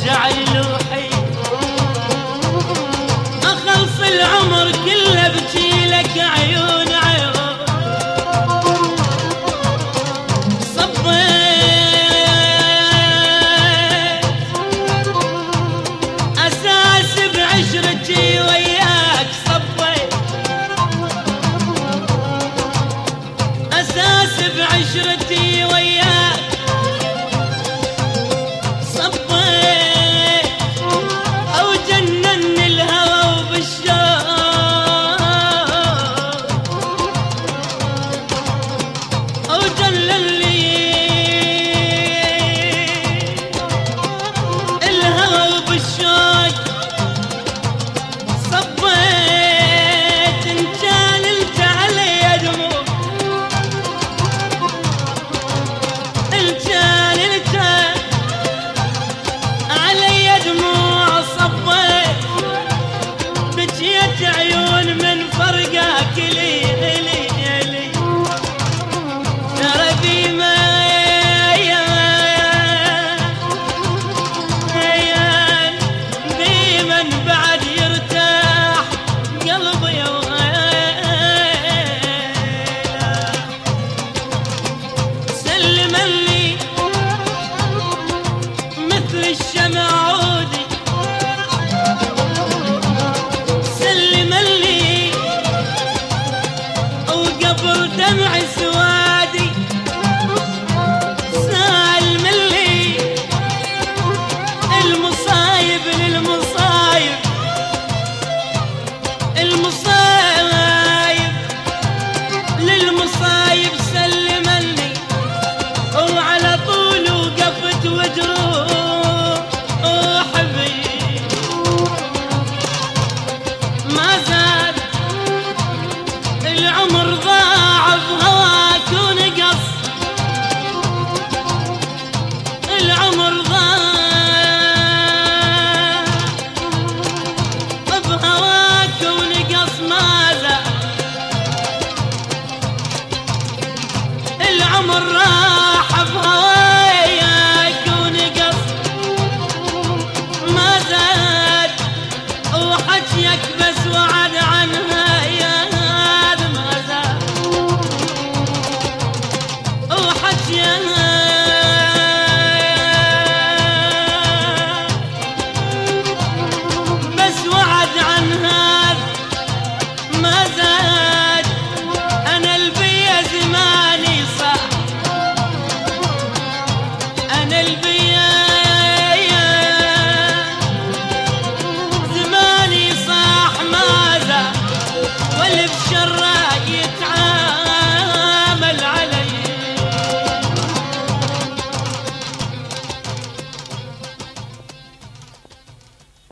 زعل وحيد اخلص العمر كله ابكي لك عيون عيون صبيت اساس بعشرتي وياك صبيت اساس بعشرتي وياك صبيت او جنني الهوى وبالشوق او جللي الهوى وبالشوق صبيت ان كان انت علي دموع ان كان انت علي دموع صبيت بكيت عيون من فرقاك لي ترى ديما بعد يرتاح قلبي سلم لي مثل الشمس